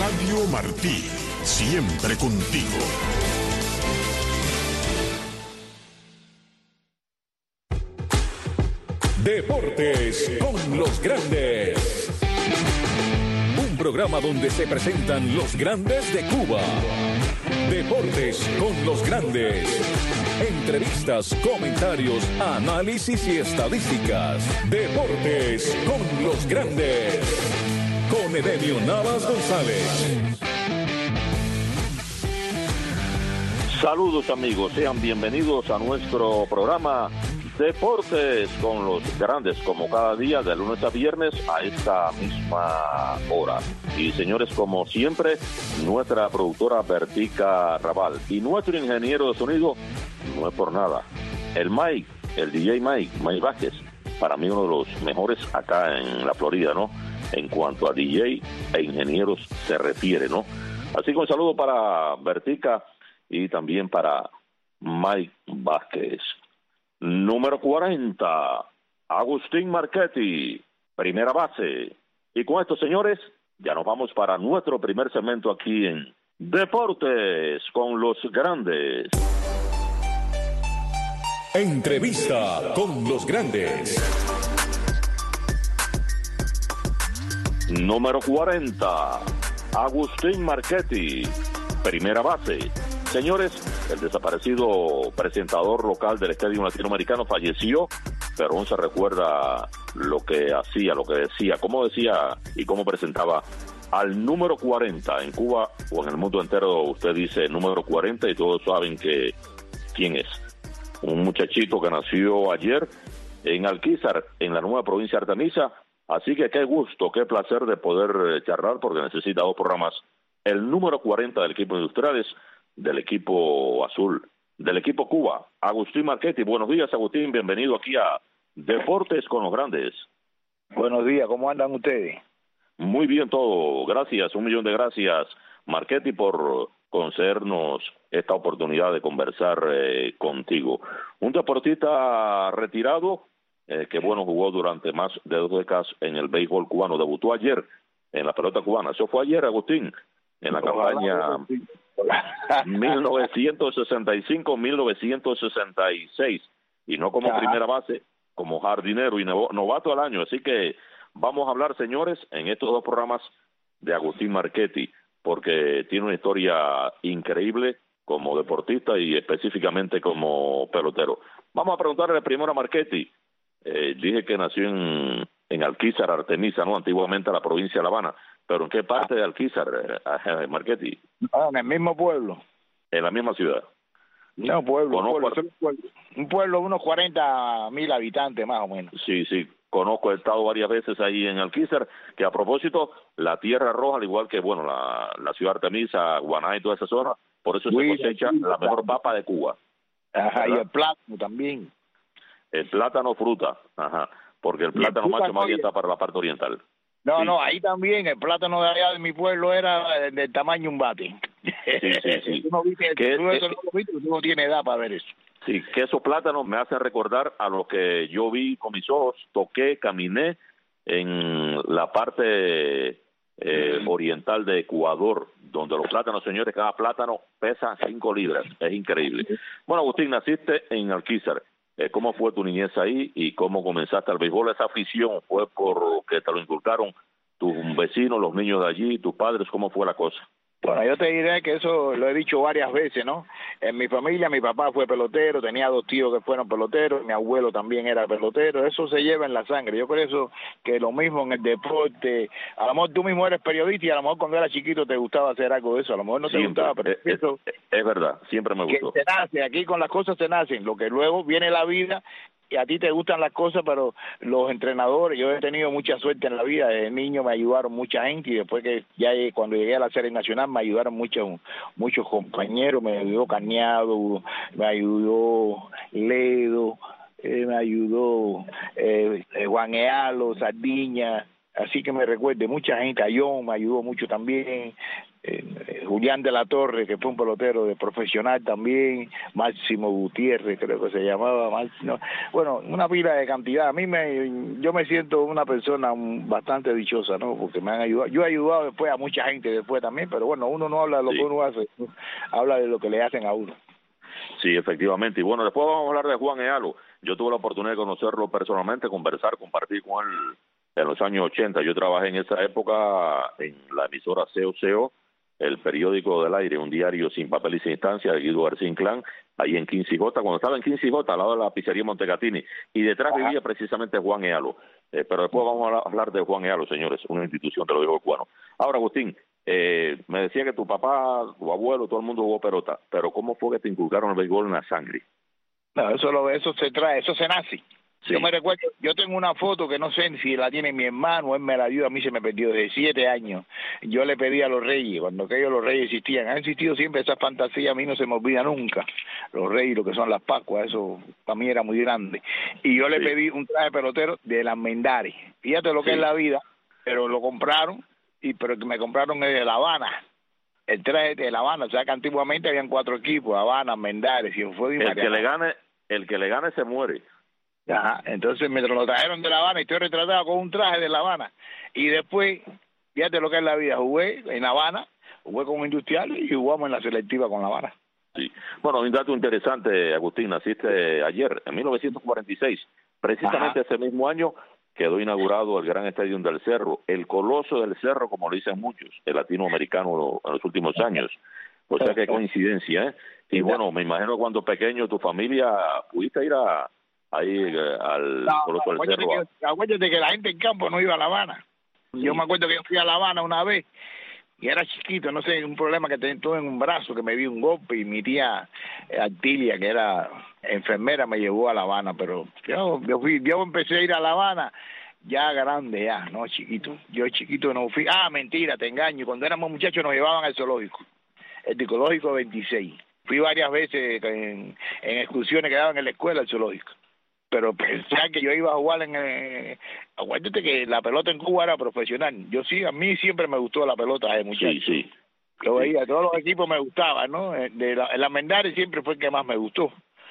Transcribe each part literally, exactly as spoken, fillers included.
Radio Martí, siempre contigo. Deportes con los grandes. Un programa donde se presentan los grandes de Cuba. Deportes con los grandes. Entrevistas, comentarios, análisis y estadísticas. Deportes con los grandes. Con Edenio Navas González. Saludos amigos, sean bienvenidos a nuestro programa Deportes con los grandes, como cada día de lunes a viernes a esta misma hora. Y señores, como siempre, nuestra productora Bertica Raval y nuestro ingeniero de sonido, no es por nada, el Mike, el D J Mike, Mike Vázquez, para mí uno de los mejores acá en la Florida, ¿no? En cuanto a D J e ingenieros se refiere, ¿no? Así que un saludo para Bertica y también para Mike Vázquez. Número cuarenta, Agustín Marchetti, primera base. Y con esto, señores, ya nos vamos para nuestro primer segmento aquí en Deportes con los grandes. Entrevista con los grandes. Número cuarenta, Agustín Marchetti, primera base. Señores, el desaparecido presentador local del Estadio Latinoamericano falleció, pero aún se recuerda lo que hacía, lo que decía, cómo decía y cómo presentaba al número cuarenta en Cuba o en el mundo entero. Usted dice número cuarenta y todos saben que quién es. Un muchachito que nació ayer en Alquizar, en la nueva provincia de Artemisa. Así que qué gusto, qué placer de poder charlar, porque necesita dos programas. El número cuarenta del equipo Industriales, del equipo azul, del equipo Cuba, Agustín Marchetti. Buenos días, Agustín, bienvenido aquí a Deportes con los Grandes. Buenos días, ¿cómo andan ustedes? Muy bien todo, gracias, un millón de gracias, Marchetti, por concedernos esta oportunidad de conversar eh, contigo. Un deportista retirado, eh, que bueno, jugó durante más de dos décadas en el béisbol cubano, debutó ayer en la pelota cubana. Eso fue ayer, Agustín, en la campaña mil novecientos sesenta y cinco mil novecientos sesenta y seis, y no como Ajá. primera base, como jardinero y novato al año. Así que vamos a hablar, señores, en estos dos programas de Agustín Marchetti, porque tiene una historia increíble como deportista y específicamente como pelotero. Vamos a preguntarle primero a Marchetti. Eh, dije que nació en, en Alquizar, Artemisa, ¿no? Antiguamente la provincia de La Habana. ¿Pero en qué parte de Alquizar, eh, Marchetti? No, en el mismo pueblo. ¿En la misma ciudad? No, pueblo, Conozco pueblo, un pueblo, un pueblo de unos cuarenta mil habitantes más o menos. Sí, sí, conozco, he estado varias veces ahí en Alquizar, que a propósito, la Tierra Roja, al igual que, bueno, la, la ciudad de Artemisa, Guaná y toda esa zona, por eso sí, se cosecha sí, la mejor papa de Cuba. Ajá, ¿verdad? Y el plátano también. El plátano fruta, ajá, porque el plátano macho más bien está para la parte oriental. No, sí. no, ahí también el plátano de allá de mi pueblo era del tamaño de un bate. Sí, sí, sí. Tú no viste, ¿Qué, tú eso eh, no lo viste, tú no tienes edad para ver eso. Sí, que esos plátanos me hacen recordar a lo que yo vi con mis ojos, toqué, caminé en la parte eh, oriental de Ecuador, donde los plátanos, señores, cada plátano pesa cinco libras, es increíble. Bueno, Agustín, naciste en Alquizar. Eh, ¿Cómo fue tu niñez ahí y cómo comenzaste al béisbol? ¿Esa afición fue porque te lo inculcaron tus vecinos, los niños de allí, tus padres? ¿Cómo fue la cosa? Bueno, yo te diré que eso lo he dicho varias veces, ¿no? En mi familia, mi papá fue pelotero, tenía dos tíos que fueron peloteros, mi abuelo también era pelotero, eso se lleva en la sangre. Yo creo que lo mismo en el deporte, a lo mejor tú mismo eres periodista y a lo mejor cuando eras chiquito te gustaba hacer algo de eso, a lo mejor no te siempre, gustaba, pero es, eso, es, es verdad, siempre me gustó. Que se nace, aquí con las cosas se nacen, lo que luego viene la vida. Y a ti te gustan las cosas, pero los entrenadores, yo he tenido mucha suerte en la vida, de niño me ayudaron mucha gente y después que ya cuando llegué a la serie nacional me ayudaron muchos muchos compañeros, me ayudó Cañado, me ayudó Ledo, eh, me ayudó eh, eh, Juan Ealo, Sardiña, así que me recuerde, mucha gente, Ayón me ayudó mucho también, eh, Julián de la Torre, que fue un pelotero de profesional también, Máximo Gutiérrez, creo que se llamaba, Máximo, bueno, una pila de cantidad. A mí me, yo me siento una persona bastante dichosa, ¿no? Porque me han ayudado. Yo he ayudado después a mucha gente después también, pero bueno, uno no habla de lo sí. que uno hace, habla de lo que le hacen a uno. Sí, efectivamente. Y bueno, después vamos a hablar de Juan Ealo. Yo tuve la oportunidad de conocerlo personalmente, conversar, compartir con él en los años ochenta. Yo trabajé en esa época en la emisora C O C O, el periódico del aire, un diario sin papel y sin instancia de Guido García Inclán, ahí en quince J, cuando estaba en quince J, al lado de la pizzería Montecatini, y detrás Ajá. vivía precisamente Juan Ealo. Eh, pero después vamos a hablar de Juan Ealo, señores, una institución, te lo digo, cubano. Ahora, Agustín, eh, me decía que tu papá, tu abuelo, todo el mundo jugó pelota, pero ¿cómo fue que te inculcaron el béisbol en la sangre? No, eso, lo, eso se trae, eso se nace. Sí. Yo me recuerdo, yo tengo una foto que no sé si la tiene mi hermano, él me la dio, a mí se me perdió desde siete años. Yo le pedí a los reyes, cuando aquellos los reyes existían, han existido siempre esas fantasías, a mí no se me olvida nunca. Los reyes, lo que son las Pascuas, eso para mí era muy grande. Y yo le sí. pedí un traje pelotero de las Mendares. Fíjate lo que sí. es la vida, pero lo compraron, y pero que me compraron el de La Habana. El traje de La Habana, o sea que antiguamente habían cuatro equipos, Habana, Mendares, y fue el que le gane, el que le gane se muere. Ajá, entonces me lo trajeron de La Habana y estoy retratado con un traje de La Habana. Y después, fíjate lo que es la vida, jugué en La Habana, jugué con Industriales y jugamos en la selectiva con La Habana. Sí, bueno, un dato interesante, Agustín, naciste ayer, en mil novecientos cuarenta y seis, precisamente Ajá. ese mismo año quedó inaugurado el Gran Estadio del Cerro, el Coloso del Cerro, como lo dicen muchos, el latinoamericano en los últimos años. O sea, qué coincidencia, ¿eh? Y bueno, me imagino cuando pequeño tu familia pudiste ir a ahí eh, al no, Coloso del acuérdate Cerro. Que, acuérdate que la gente en campo no iba a La Habana. Sí. Yo me acuerdo que yo fui a La Habana una vez y era chiquito, no sé, un problema que tenía en un brazo, que me dio un golpe y mi tía eh, Artilia, que era enfermera, me llevó a La Habana, pero yo, yo, fui, yo empecé a ir a La Habana ya grande, ya, no chiquito. Yo chiquito no fui. Ah, mentira, te engaño. Cuando éramos muchachos nos llevaban al zoológico, el Ecológico veintiséis. Fui varias veces en, en excursiones que daban en la escuela al zoológico. Pero pensar que yo iba a jugar en... Eh, acuérdate que la pelota en Cuba era profesional. Yo sí, a mí siempre me gustó la pelota de muchacho. Sí, sí. Lo veía, todos los equipos me gustaban, ¿no? De la, la Mendares siempre fue el que más me gustó.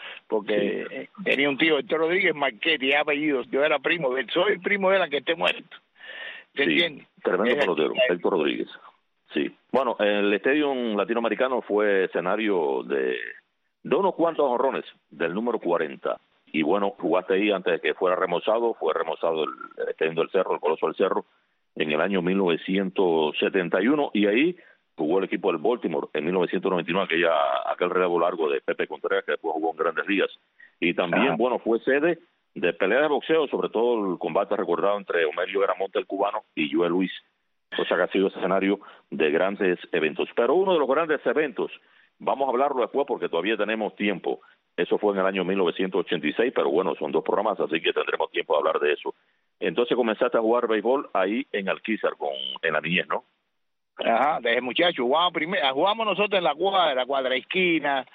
Porque sí. tenía un tío, Héctor Rodríguez Marchetti, apellido. Yo era primo de él, soy el primo de él, aunque esté muerto. ¿Se sí, entiende? Tremendo pelotero, Héctor Rodríguez. Sí. Bueno, el Estadio Latinoamericano fue escenario de, de unos cuantos jonrones del número cuarenta. Y bueno, jugaste ahí antes de que fuera remozado, fue remozado el, el Estadio del Cerro, el Coloso del Cerro, en el año mil novecientos setenta y uno, y ahí jugó el equipo del Baltimore en mil novecientos noventa y nueve, aquella, aquel relevo largo de Pepe Contreras, que después jugó en Grandes Ligas. Y también, ah. bueno, fue sede de peleas de boxeo, sobre todo el combate recordado entre Homerio Gramonte, el cubano, y Joe Luis, o sea que ha sido escenario de grandes eventos. Pero uno de los grandes eventos, vamos a hablarlo después porque todavía tenemos tiempo. Eso fue en el año mil novecientos ochenta y seis, pero bueno, son dos programas, así que tendremos tiempo de hablar de eso. Entonces comenzaste a jugar béisbol ahí en Alquizar, con, en la niñez, ¿no? Ajá, desde muchacho, jugamos, primero, jugamos nosotros en la cuadra, cuadra esquina,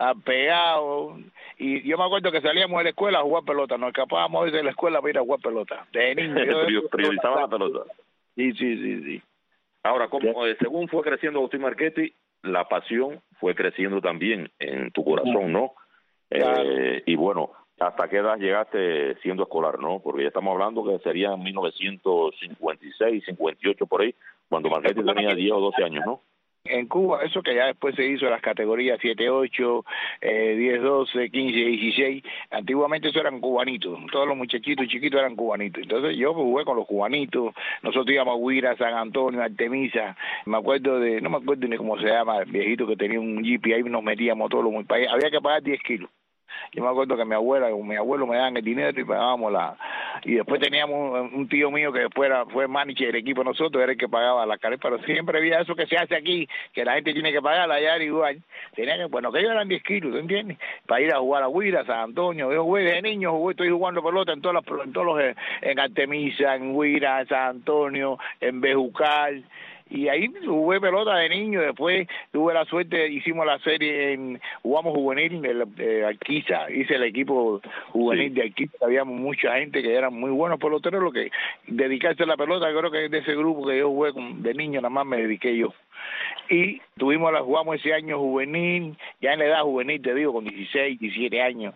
pegado, y yo me acuerdo que salíamos de la escuela a jugar pelota, nos escapábamos de la escuela para ir a jugar pelota. De niño. Priorizaba la pelota. Sí, sí, sí, sí. Ahora, como, eh, según fue creciendo Agustín Marchetti, la pasión fue creciendo también en tu corazón, ¿no? Claro. Eh, y bueno, ¿hasta qué edad llegaste siendo escolar, no? Porque ya estamos hablando que sería en mil novecientos cincuenta y seis, cincuenta y ocho por ahí, cuando Marchetti tenía diez o doce años, ¿no? En Cuba, eso que ya después se hizo las categorías siete ocho, eh, diez doce, quince dieciséis, antiguamente eso eran cubanitos, todos los muchachitos chiquitos eran cubanitos, entonces yo jugué con los cubanitos, nosotros íbamos a Huira, San Antonio, Artemisa, me acuerdo de, no me acuerdo ni cómo se llama, el viejito que tenía un jeep y ahí nos metíamos todos los muy países, había que pagar diez kilos. Yo me acuerdo que mi abuela o mi abuelo me daban el dinero y pagábamos la... Y después teníamos un tío mío que después era, fue manager del equipo de nosotros, era el que pagaba la carrera, pero siempre había eso que se hace aquí, que la gente tiene que pagar allá igual. Tenía que, bueno, que ellos eran diez kilos, ¿tú entiendes? Para ir a jugar a Huira, San Antonio. Yo jugué de niño, jugué, estoy jugando pelota en, todas las, en todos los... En Artemisa, en Huira, en San Antonio, en Bejucal... Y ahí jugué pelota de niño, después tuve la suerte, hicimos la serie, en jugamos juvenil de, de Alquiza, hice el equipo juvenil sí. de Alquiza, habíamos mucha gente que eran muy buenos peloteros, lo que dedicarse a la pelota, creo que de ese grupo que yo jugué de niño nada más me dediqué yo. y tuvimos la jugamos ese año juvenil, ya en la edad juvenil, te digo, con dieciséis, diecisiete años,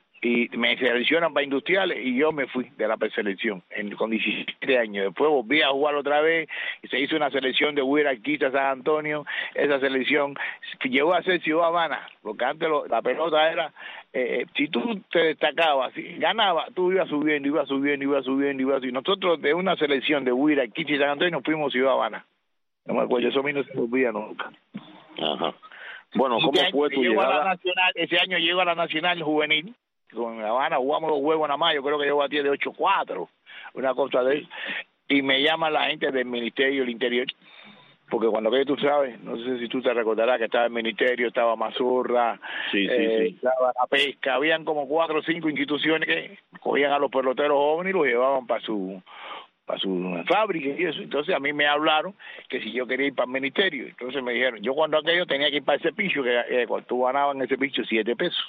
y me seleccionan para industriales y yo me fui de la preselección en, con diecisiete años. Después volví a jugar otra vez y se hizo una selección de Huiralquita San Antonio. Esa selección llegó a ser Ciudad Habana, porque antes lo, la pelota era, eh, si tú te destacabas, si ganabas, tú ibas subiendo, ibas subiendo, ibas subiendo, ibas subiendo. Nosotros de una selección de Huiralquita y San Antonio nos fuimos a Ciudad Habana. No me acuerdo, eso a mí no se me olvida nunca. Ajá. Bueno, ¿cómo fue tu llegada? llegada? A la nacional, ese año llego a la Nacional Juvenil. Con La Habana jugamos los juegos nada más, yo creo que yo batí de ocho cuatro, una cosa de eso, y me llama la gente del Ministerio del Interior, porque cuando que tú sabes, no sé si tú te recordarás que estaba el Ministerio, estaba Mazorra, sí, sí, eh, sí. estaba la pesca, habían como cuatro o cinco instituciones que cogían a los peloteros jóvenes y los llevaban para su para su fábrica y eso. Entonces a mí me hablaron que si yo quería ir para el Ministerio, entonces me dijeron, yo cuando aquello tenía que ir para ese picho, que eh, cuando tú ganabas en ese picho siete pesos.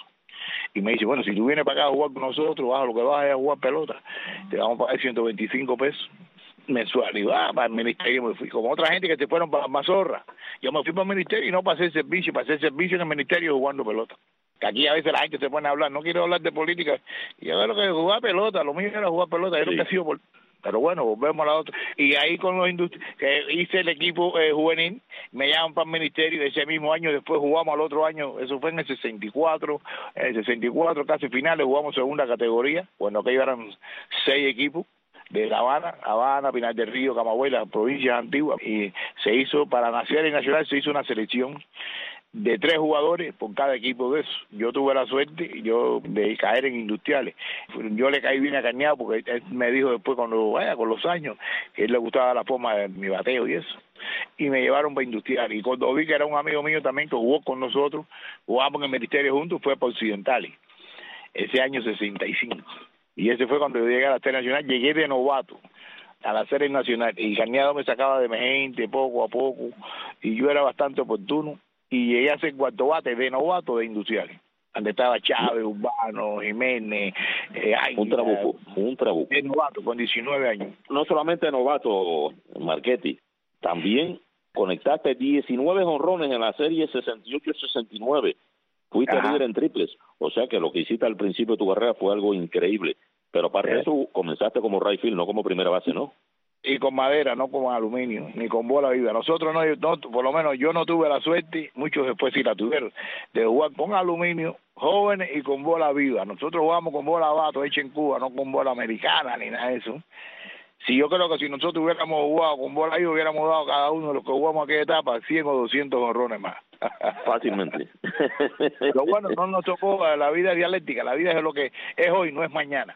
Y me dice, bueno, si tú vienes para acá a jugar con nosotros, baja lo que vas es a jugar pelota, te vamos a pagar ciento veinticinco pesos mensual. Y va, para el Ministerio me fui, como otra gente que se fueron para Mazorra. Yo me fui para el Ministerio y no para hacer servicio, para hacer servicio en el Ministerio jugando pelota. Que aquí a veces la gente se pone a hablar, no quiero hablar de política, y yo lo que jugar pelota, lo mío era jugar pelota, yo sí. Nunca he sido por... Pero bueno, volvemos a la otra. Y ahí con los industri- que hice el equipo eh, juvenil, me llaman para el Ministerio, ese mismo año, después jugamos al otro año, eso fue en el sesenta y cuatro, en el sesenta y cuatro casi finales, jugamos segunda categoría, bueno, que eran seis equipos, de La Habana, Habana, Pinar del Río, Camagüey, las provincias antiguas, y se hizo, para nacional y nacional, se hizo una selección de tres jugadores por cada equipo de eso. Yo tuve la suerte yo de caer en industriales. Yo le caí bien a Cañado porque él me dijo después cuando vaya con los años que a él le gustaba la forma de mi bateo y eso. Y me llevaron para industriales. Y cuando vi que era un amigo mío también que jugó con nosotros, jugamos en el Ministerio juntos, fue para Occidentales. Ese año sesenta y cinco. Y ese fue cuando yo llegué a la Serie Nacional. Llegué de novato a la Serie Nacional. Y Cañado me sacaba de emergente poco a poco. Y yo era bastante oportuno. Y llegué a ser cuarto bate de novato de industriales, donde estaba Chávez, Urbano, Jiménez, eh, Águila, un trabuco, un trabuco. De novato, con diecinueve años. No solamente novato, Marchetti, también conectaste diecinueve jonrones en la serie sesenta y ocho sesenta y nueve. Fuiste Ajá. líder en triples, o sea que lo que hiciste al principio de tu carrera fue algo increíble. Pero aparte de eso, comenzaste como right field, no como primera base, ¿no? Y con madera, no con aluminio, ni con bola viva. Nosotros no, no, por lo menos yo no tuve la suerte, muchos después sí la tuvieron, de jugar con aluminio, jóvenes y con bola viva. Nosotros jugamos con bola vato hecha en Cuba, no con bola americana ni nada de eso. Si yo creo que si nosotros hubiéramos jugado con bola viva, hubiéramos dado cada uno de los que jugamos aquella etapa cien o doscientos honrones más. Fácilmente. Pero bueno, no nos tocó la vida dialéctica, la vida es lo que es hoy, no es mañana.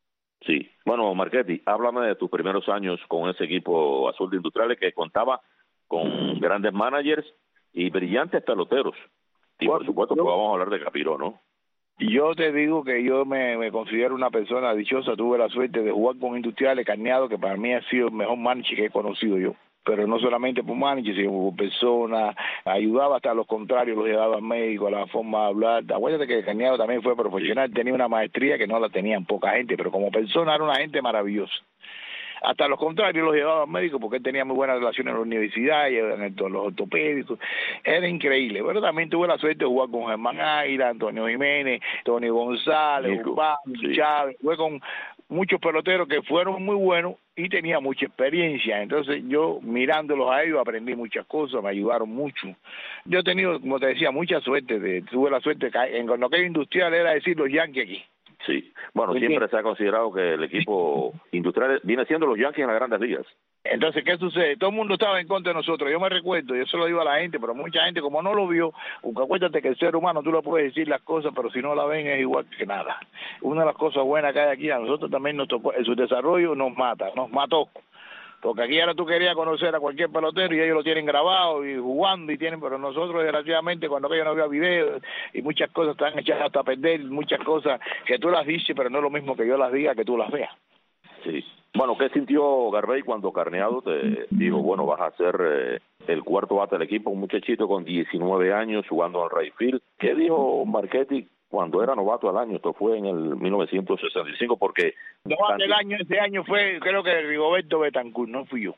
Sí. Bueno, Marchetti, háblame de tus primeros años con ese equipo azul de Industriales que contaba con grandes managers y brillantes peloteros. Y bueno, por supuesto yo, que vamos a hablar de Capiró, ¿no? Yo te digo que yo me, me considero una persona dichosa. Tuve la suerte de jugar con Industriales, Cañado, que para mí ha sido el mejor manager que he conocido yo. Pero no solamente por manager, sino por persona, ayudaba hasta a los contrarios, los llevaba al médico, a la forma de hablar. Acuérdate que Cañado también fue profesional, tenía una maestría que no la tenían poca gente, pero como persona era una gente maravillosa. Hasta los contrarios los llevaba al médico porque él tenía muy buenas relaciones en la universidad y en el, los ortopédicos. Era increíble. Pero también tuve la suerte de jugar con Germán Águila, Antonio Jiménez, Tony González, Urbano, sí. Chávez. Jugué con muchos peloteros que fueron muy buenos y tenía mucha experiencia. Entonces yo mirándolos a ellos aprendí muchas cosas, me ayudaron mucho. Yo he tenido, como te decía, mucha suerte. De, tuve la suerte de, en lo que es industrial era decir los Yankees aquí. Sí, bueno, ¿sí? Siempre se ha considerado que el equipo industrial viene siendo los Yankees en las grandes ligas. Entonces, ¿qué sucede? Todo el mundo estaba en contra de nosotros. Yo me recuerdo, yo se lo digo a la gente, pero mucha gente como no lo vio, porque acuérdate que el ser humano tú le puedes decir las cosas, pero si no la ven es igual que nada. Una de las cosas buenas que hay aquí, a nosotros también nos tocó, en su desarrollo nos mata, nos mató. Porque aquí ahora tú querías conocer a cualquier pelotero y ellos lo tienen grabado y jugando y tienen, pero nosotros desgraciadamente cuando aquello no había videos y muchas cosas están hechas hasta perder, muchas cosas que tú las dices, pero no es lo mismo que yo las diga que tú las veas. Sí. Bueno, ¿qué sintió Garvey cuando Carneado te dijo, bueno, vas a ser eh, el cuarto bate del equipo, un muchachito con diecinueve años jugando al right field? ¿Qué dijo Marchetti cuando era novato al año? Esto fue en el mil novecientos sesenta y cinco, porque... Novato del año, ese año fue, creo que Rigoberto Betancourt, no fui yo.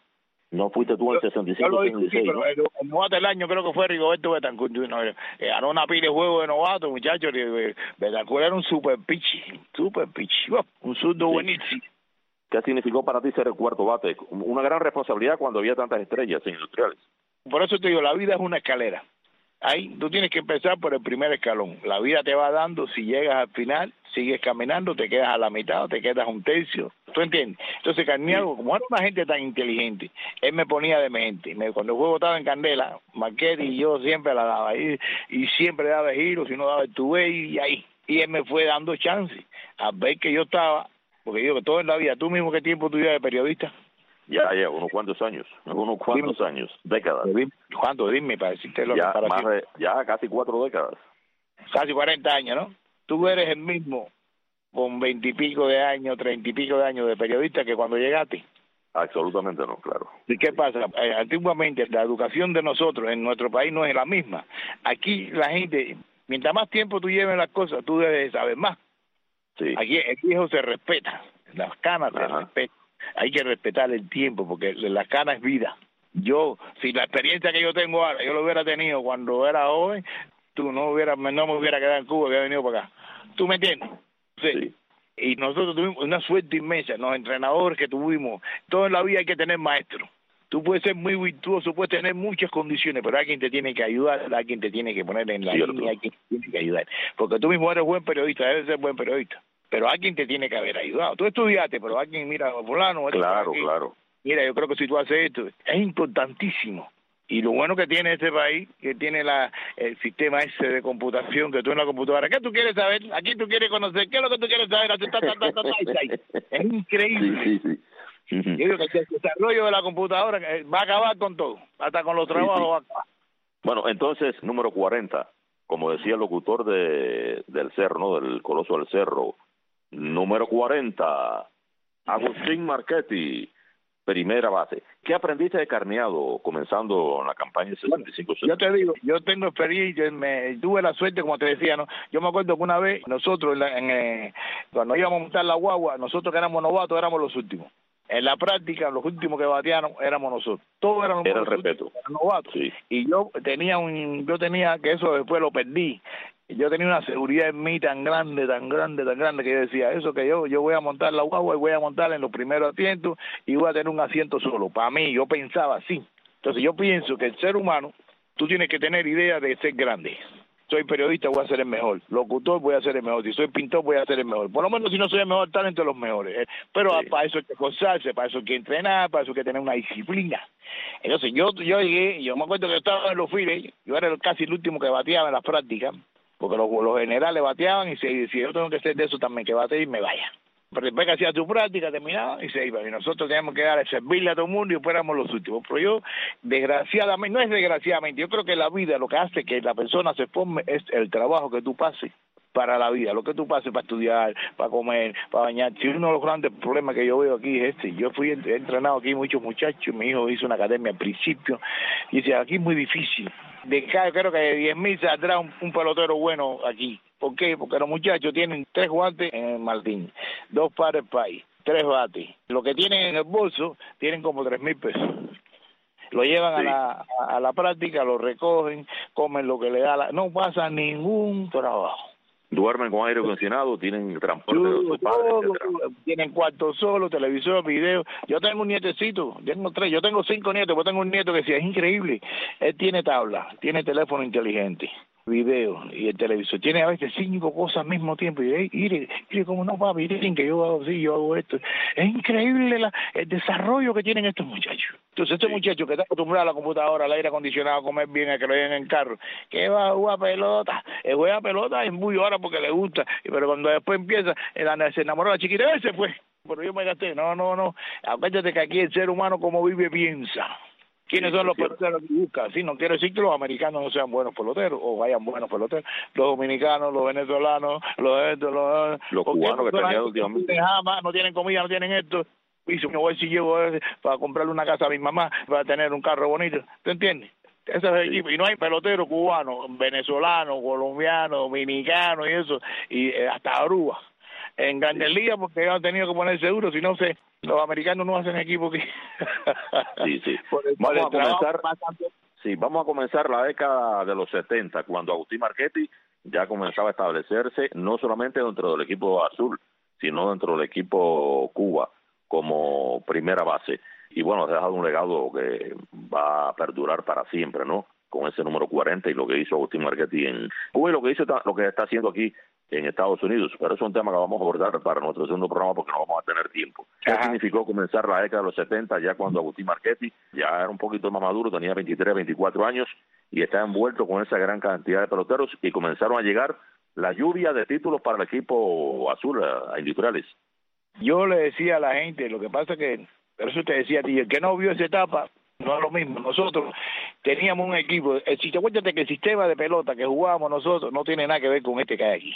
No fuiste tú en el sesenta y cinco, yo sesenta y seis, sí, ¿no? el, el novato del año creo que fue Rigoberto Betancourt. No, eh, ganó una pila de juegos de novato, muchachos. Betancourt era un super pitch, super pitch, un zurdo Sí. buenísimo. ¿Qué significó para ti ser el cuarto bate? Una gran responsabilidad cuando había tantas estrellas en Industriales. Por eso te digo, la vida es una escalera. Ahí tú tienes que empezar por el primer escalón. La vida te va dando, si llegas al final, sigues caminando, te quedas a la mitad o te quedas a un tercio. ¿Tú entiendes? Entonces Carniago, como era una gente tan inteligente, él me ponía de mente. Me, cuando el juego estaba en candela, Marchetti y yo siempre la daba ahí, y siempre daba giros, si no daba el tuve y ahí. Y él me fue dando chances a ver que yo estaba, porque digo que todo en la vida, tú mismo, ¿qué tiempo tú llevas de periodista? Ya, ya, unos cuantos años, unos cuantos Dime. años, décadas. ¿Cuánto? Dime, para decirte lo Ya, que para más ti. de, ya casi cuatro décadas. Casi cuarenta años, ¿no? Tú eres el mismo con veintipico de años, treinta y pico de años de periodista que cuando llegaste. Absolutamente no, claro. ¿Y qué pasa? Eh, antiguamente la educación de nosotros en nuestro país no es la misma. Aquí la gente, mientras más tiempo tú lleves las cosas, tú debes saber más. Sí. Aquí el viejo se respeta, las canas se Ajá. respetan. Hay que respetar el tiempo porque la cana es vida. Yo, si la experiencia que yo tengo ahora, yo lo hubiera tenido cuando era joven, tú no hubiera, no me hubiera quedado en Cuba, hubiera venido para acá. ¿Tú me entiendes? Sí. Sí. Y nosotros tuvimos una suerte inmensa, los entrenadores que tuvimos. Todo en la vida hay que tener maestros. Tú puedes ser muy virtuoso, puedes tener muchas condiciones, pero alguien te tiene que ayudar, alguien te tiene que poner en la Cierto. línea, alguien te tiene que ayudar. Porque tú mismo eres buen periodista, debes ser buen periodista, pero alguien te tiene que haber ayudado. Tú estudiaste, pero alguien, mira, fulano, este Claro, aquí, claro. mira, yo creo que si tú haces esto, es importantísimo. Y lo bueno que tiene este país, que tiene la el sistema ese de computación, que tú en la computadora, ¿qué tú quieres saber? Aquí tú quieres conocer, ¿qué es lo que tú quieres saber? Ta, ta, ta, ta, ta, ta. Es increíble. Sí, sí, sí. Ujú. Yo digo que el desarrollo de la computadora va a acabar con todo, hasta con los Sí, trabajos sí. va a acabar. Bueno, entonces, número cuarenta, como decía el locutor de, del Cerro, ¿no? Del Coloso del Cerro, número cuarenta, Agustín Marchetti, primera base. ¿Qué aprendiste de Carneado comenzando en la campaña sesenta y cinco? Yo te digo, yo tengo experiencia, me tuve la suerte, como te decía, ¿no? Yo me acuerdo que una vez nosotros, en la- en, eh, cuando íbamos a montar la guagua, nosotros que éramos novatos éramos los últimos. En la práctica, los últimos que batearon éramos nosotros. Todos éramos Era el los respeto. últimos, novatos. Sí. Y yo tenía un, yo tenía que eso después lo perdí. Yo tenía una seguridad en mí tan grande, tan grande, tan grande que yo decía, eso que yo yo voy a montar la guagua y voy a montar en los primeros asientos y voy a tener un asiento solo. Para mí, yo pensaba así. Entonces yo pienso que el ser humano, tú tienes que tener idea de ser grande. Soy periodista, voy a ser el mejor. Locutor, voy a ser el mejor. Si soy pintor, voy a ser el mejor. Por lo menos si no soy el mejor, estar entre los mejores. ¿eh? Pero Sí. para eso hay que esforzarse, para eso hay que entrenar, para eso hay que tener una disciplina. Entonces yo yo llegué, yo me acuerdo que estaba en los files, yo era casi el último que bateaba en las prácticas, porque los, los generales bateaban y si, si yo tengo que ser de eso también, que bate y me vaya. Pero después que hacía su práctica, terminaba y se iba. Y nosotros teníamos que dar a servirle a todo el mundo y después éramos los últimos. Pero yo, desgraciadamente, no es desgraciadamente, yo creo que la vida lo que hace que la persona se forme es el trabajo que tú pases para la vida, lo que tú pases para estudiar, para comer, para bañar. Si uno de los grandes problemas que yo veo aquí es este, yo fui he entrenado aquí muchos muchachos, mi hijo hizo una academia al principio, y dice, aquí es muy difícil. De cada, creo que de diez mil saldrá un, un pelotero bueno aquí. ¿Por qué? Porque los muchachos tienen tres guantes en el Martín, dos pares país, tres bates. Lo que tienen en el bolso tienen como tres mil pesos. Lo llevan Sí. a, la, a la práctica, lo recogen, comen lo que le da la... No pasa ningún trabajo. Duermen con aire acondicionado, tienen transporte de Todo, sus padres, todo, etcétera. tienen cuarto solo, televisor, video. Yo tengo un nietecito, tengo tres, yo tengo cinco nietos, yo tengo un nieto que sí, es increíble. Él tiene tabla, tiene teléfono inteligente, video y el televisor. Tiene a veces cinco cosas al mismo tiempo. Y mire, mire cómo no, papi, miren que yo hago así, yo hago esto. Es increíble la, el desarrollo que tienen estos muchachos. Entonces, este Sí. muchacho que está acostumbrado a la computadora, al aire acondicionado, a comer bien, a que lo lleven en el carro, que va a jugar pelota, él juega pelota es muy ahora porque le gusta, pero cuando después empieza, él se enamoró de la chiquita, él se fue. Pero yo me gasté, no, no, no. Acuérdate que aquí el ser humano como vive piensa. ¿Quiénes Sí, son los es cierto. peloteros que buscan? Sí, no quiero decir que los americanos no sean buenos peloteros o vayan buenos peloteros. Los dominicanos, los venezolanos, los estos, los... Los ¿por qué cubanos que no son tenían ahí? últimamente. No tienen jama, no tienen comida, no tienen esto. Y si me voy si llevo eh, para comprarle una casa a mi mamá, para tener un carro bonito. ¿Te entiendes? Ese es el Sí. equipo. Y no hay pelotero cubano, venezolano, colombiano, dominicano y eso, y eh, hasta Aruba. en Grandes Ligas porque han tenido que poner seguro, si no se, los americanos no hacen equipo aquí. Sí, sí. Por el, vamos por a el comenzar. bastante... Sí, vamos a comenzar la década de los setenta, cuando Agustín Marchetti ya comenzaba a establecerse no solamente dentro del equipo azul, sino dentro del equipo Cuba como primera base. Y bueno, ha dejado un legado que va a perdurar para siempre, ¿no? Con ese número cuarenta y lo que hizo Agustín Marchetti en Cuba y lo que hizo, lo que está haciendo aquí en Estados Unidos. Pero es un tema que vamos a abordar para nuestro segundo programa porque no vamos a tener tiempo. ¿Qué Ajá. significó comenzar la década de los setenta ya cuando Agustín Marchetti ya era un poquito más maduro, tenía veintitrés, veinticuatro años y está envuelto con esa gran cantidad de peloteros y comenzaron a llegar la lluvia de títulos para el equipo azul a, a Industriales? Yo le decía a la gente, lo que pasa que, por eso te decía a ti, el que no vio esa etapa, no es lo mismo. Nosotros teníamos un equipo, si te cuentas que el sistema de pelota que jugábamos nosotros no tiene nada que ver con este que hay aquí.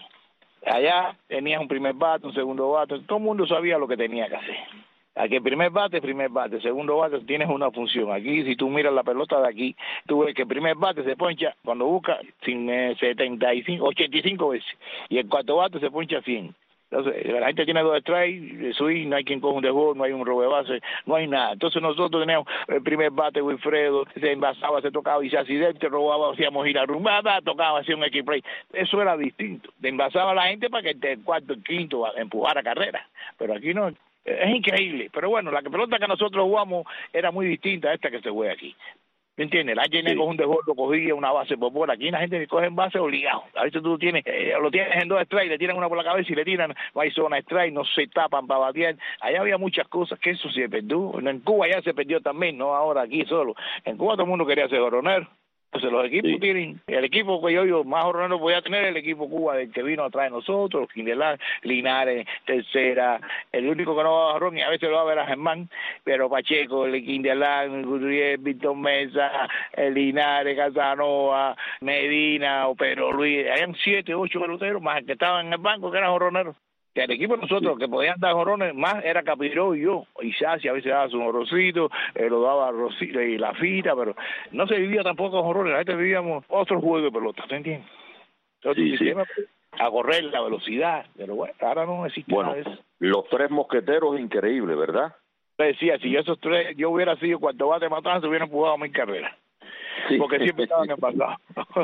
Allá tenías un primer bate, un segundo bate, todo el mundo sabía lo que tenía que hacer. Aquí el primer bate, primer bate, segundo bate, tienes una función. Aquí, si tú miras la pelota de aquí, tú ves que el primer bate se poncha cuando busca sin eh, setenta y cinco, ochenta y cinco veces, y el cuarto bate se poncha cien. Entonces, la gente tiene dos strikes, swing, no hay quien coja un dejón, no hay un robo de base, no hay nada. Entonces nosotros teníamos el primer bate, Wilfredo, se envasaba, se tocaba y se accidente, robaba, hacíamos girar rumbada, tocaba, hacía un equipo. Eso era distinto. Te envasaba a la gente para que el cuarto, el quinto empujara carrera. Pero aquí no, es increíble. Pero bueno, la pelota que nosotros jugamos era muy distinta a esta que se juega aquí. ¿Me entiendes? La gente sí. Con un dejón lo cogía una base por bola. Aquí la gente que coge en base obligado. A veces tú tienes, eh, lo tienes en dos strikes, le tiran una por la cabeza y le tiran, no hay zona strike, no se tapan para batear. Allá había muchas cosas que eso se perdió. En Cuba ya se perdió también, no ahora aquí solo. En Cuba todo el mundo quería ser joronero. Entonces los equipos sí. tienen, el equipo que yo, yo más joronero podía tener el equipo Cuba del que vino atrás de nosotros, Quindelán, Linares, Tercera, el único que no va a jorrón y a veces lo va a ver a Germán, pero Pacheco, el Quindelán, Gutiérrez, Víctor Mesa, el Linares, Casanova, Medina, Pedro Luis, habían siete, ocho peloteros más que estaban en el banco que eran jorroneros. Que el equipo de nosotros, sí. que podían dar jorrones más, era Capiró y yo. Y Sassi a veces daba su jorroncito, eh, lo daba Rosito y la fita, pero no se vivía tampoco jorrones, a veces vivíamos otro juego de pelota, ¿te entiendes? Otro sí, sistema sí. a correr la velocidad, pero bueno, ahora no existe bueno, nada de eso. Los tres mosqueteros, increíble, ¿verdad? Decía, si esos tres, yo hubiera sido cuarto bate matanza, hubieran jugado mi carrera. Sí. Porque siempre estaban empatados.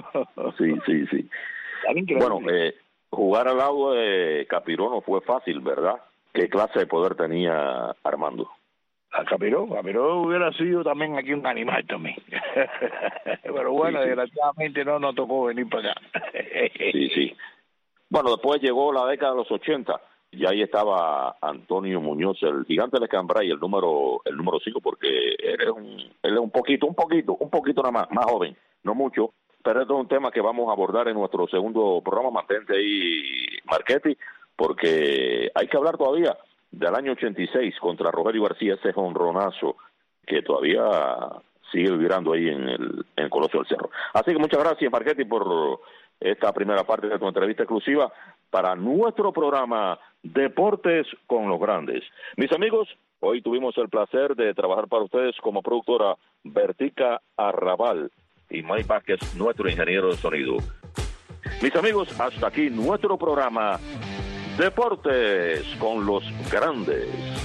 sí, sí, sí. Bueno, eh... jugar al lado de Capiró no fue fácil, ¿verdad? ¿Qué clase de poder tenía Armando? A Capiró, Capiró hubiera sido también aquí un animal también. Pero bueno, sí, sí. desgraciadamente no nos tocó venir para acá. sí, sí. Bueno, después llegó la década de los ochenta y ahí estaba Antonio Muñoz, el gigante de Cambrai, el número el número cinco, porque él es un él es un poquito, un poquito, un poquito nada más, más joven, no mucho. Pero esto es un tema que vamos a abordar en nuestro segundo programa. Mantente ahí, Marchetti, porque hay que hablar todavía del año ochenta y seis contra Rogelio García, ese jonronazo que todavía sigue vibrando ahí en el, en el Colosio del Cerro. Así que muchas gracias, Marchetti, por esta primera parte de tu entrevista exclusiva para nuestro programa Deportes con los Grandes. Mis amigos, hoy tuvimos el placer de trabajar para ustedes como productora Vertica Arrabal y Mike Vázquez, nuestro ingeniero de sonido. Mis amigos, hasta aquí nuestro programa Deportes con los Grandes.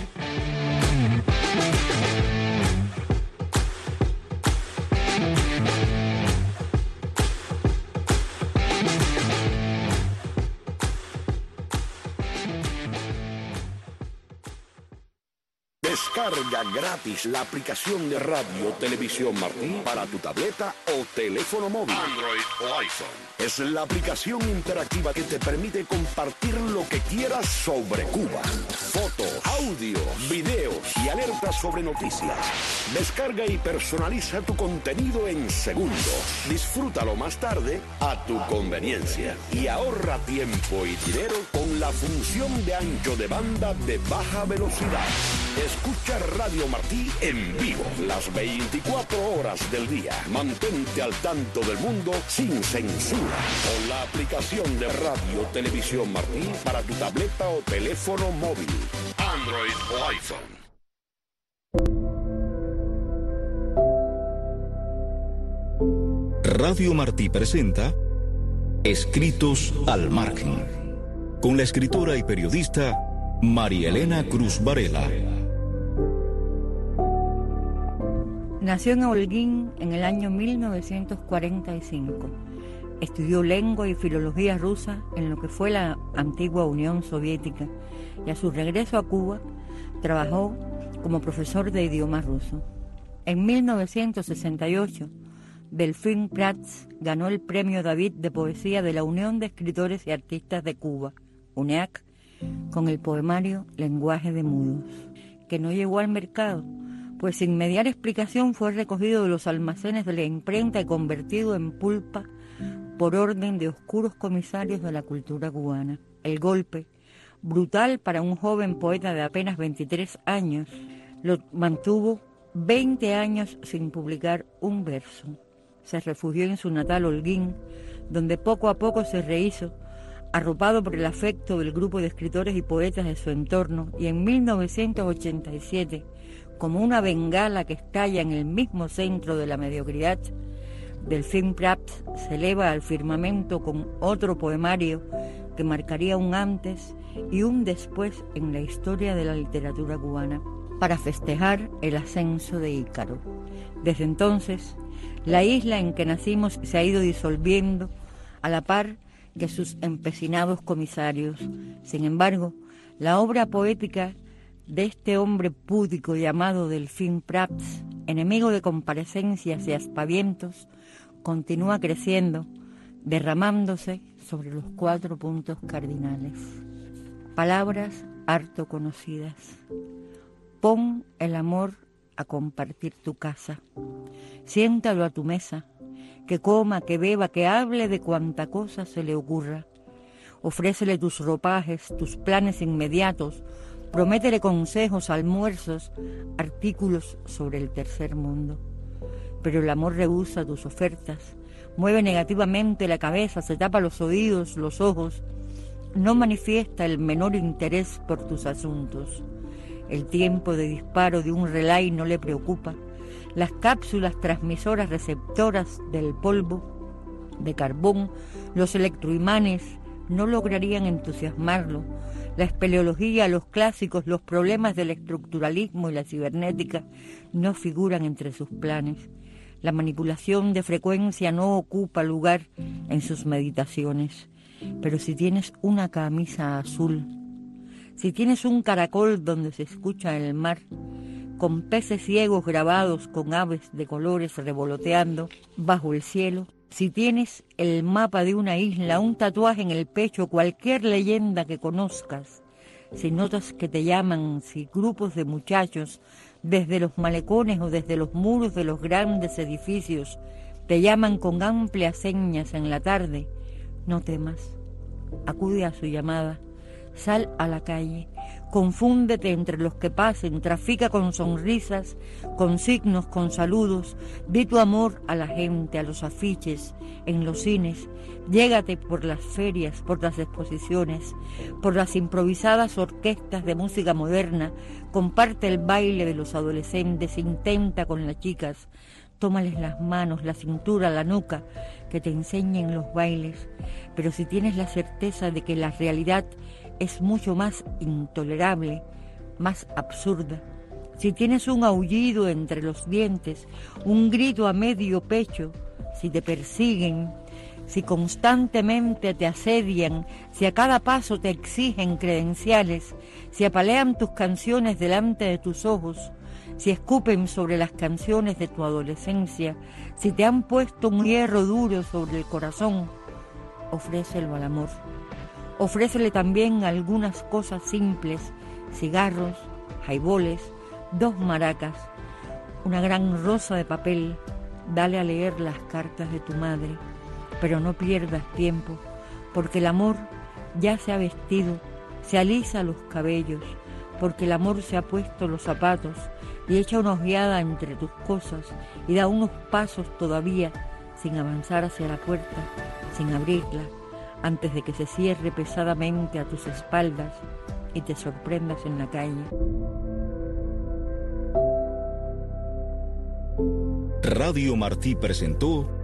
Descarga gratis la aplicación de Radio Televisión Martí para tu tableta o teléfono móvil, Android o iPhone. Es la aplicación interactiva que te permite compartir lo que quieras sobre Cuba. Fotos, audio, videos y alertas sobre noticias. Descarga y personaliza tu contenido en segundos. Disfrútalo más tarde a tu conveniencia. Y ahorra tiempo y dinero con la función de ancho de banda de baja velocidad. Escucha Radio Martí en vivo las veinticuatro horas del día. Mantente al tanto del mundo sin censura. Con la aplicación de Radio Televisión Martí para tu tableta o teléfono móvil, Android o iPhone. Radio Martí presenta Escritos al Margen, con la escritora y periodista María Elena Cruz Varela. Nació en Holguín en el año mil novecientos cuarenta y cinco. Estudió lengua y filología rusa en lo que fue la antigua Unión Soviética y a su regreso a Cuba trabajó como profesor de idioma ruso. En mil novecientos sesenta y ocho, Delfín Prats ganó el Premio David de Poesía de la Unión de Escritores y Artistas de Cuba, U N E A C, con el poemario Lenguaje de Mudos, que no llegó al mercado, pues sin mediar explicación fue recogido de los almacenes de la imprenta y convertido en pulpa por orden de oscuros comisarios de la cultura cubana. El golpe, brutal para un joven poeta de apenas veintitrés años, lo mantuvo veinte años sin publicar un verso. Se refugió en su natal Holguín, donde poco a poco se rehizo, arropado por el afecto del grupo de escritores y poetas de su entorno, y en mil novecientos ochenta y siete, como una bengala que estalla en el mismo centro de la mediocridad, Delfín Prats se eleva al firmamento con otro poemario que marcaría un antes y un después en la historia de la literatura cubana, para festejar el ascenso de Ícaro. Desde entonces, la isla en que nacimos se ha ido disolviendo a la par que sus empecinados comisarios. Sin embargo, la obra poética de este hombre púdico llamado Delfín Prats, enemigo de comparecencias y aspavientos, continúa creciendo, derramándose sobre los cuatro puntos cardinales. Palabras harto conocidas. Pon el amor a compartir tu casa. Siéntalo a tu mesa, que coma, que beba, que hable de cuanta cosa se le ocurra. Ofrécele tus ropajes, tus planes inmediatos, prométele consejos, almuerzos, artículos sobre el tercer mundo. Pero el amor rehúsa tus ofertas, mueve negativamente la cabeza, se tapa los oídos, los ojos, no manifiesta el menor interés por tus asuntos. El tiempo de disparo de un relay no le preocupa, las cápsulas transmisoras receptoras del polvo de carbón, los electroimanes no lograrían entusiasmarlo. La espeleología, los clásicos, los problemas del estructuralismo y la cibernética no figuran entre sus planes. La manipulación de frecuencia no ocupa lugar en sus meditaciones. Pero si tienes una camisa azul, si tienes un caracol donde se escucha el mar, con peces ciegos grabados con aves de colores revoloteando bajo el cielo, si tienes el mapa de una isla, un tatuaje en el pecho, cualquier leyenda que conozcas, si notas que te llaman, si grupos de muchachos, desde los malecones o desde los muros de los grandes edificios, te llaman con amplias señas en la tarde, no temas, acude a su llamada, sal a la calle, confúndete entre los que pasen, trafica con sonrisas, con signos, con saludos, di tu amor a la gente, a los afiches, en los cines, llégate por las ferias, por las exposiciones, por las improvisadas orquestas de música moderna, comparte el baile de los adolescentes, intenta con las chicas, tómales las manos, la cintura, la nuca, que te enseñen los bailes, pero si tienes la certeza de que la realidad es mucho más intolerable, más absurda, si tienes un aullido entre los dientes, un grito a medio pecho, si te persiguen, si constantemente te asedian, si a cada paso te exigen credenciales, si apalean tus canciones delante de tus ojos, si escupen sobre las canciones de tu adolescencia, si te han puesto un hierro duro sobre el corazón, ofrécelo al amor. Ofrécele también algunas cosas simples, cigarros, jaiboles, dos maracas, una gran rosa de papel. Dale a leer las cartas de tu madre, pero no pierdas tiempo, porque el amor ya se ha vestido, se alisa los cabellos, porque el amor se ha puesto los zapatos y echa una ojeada entre tus cosas y da unos pasos todavía sin avanzar hacia la puerta, sin abrirla, antes de que se cierre pesadamente a tus espaldas y te sorprendas en la calle. Radio Martí presentó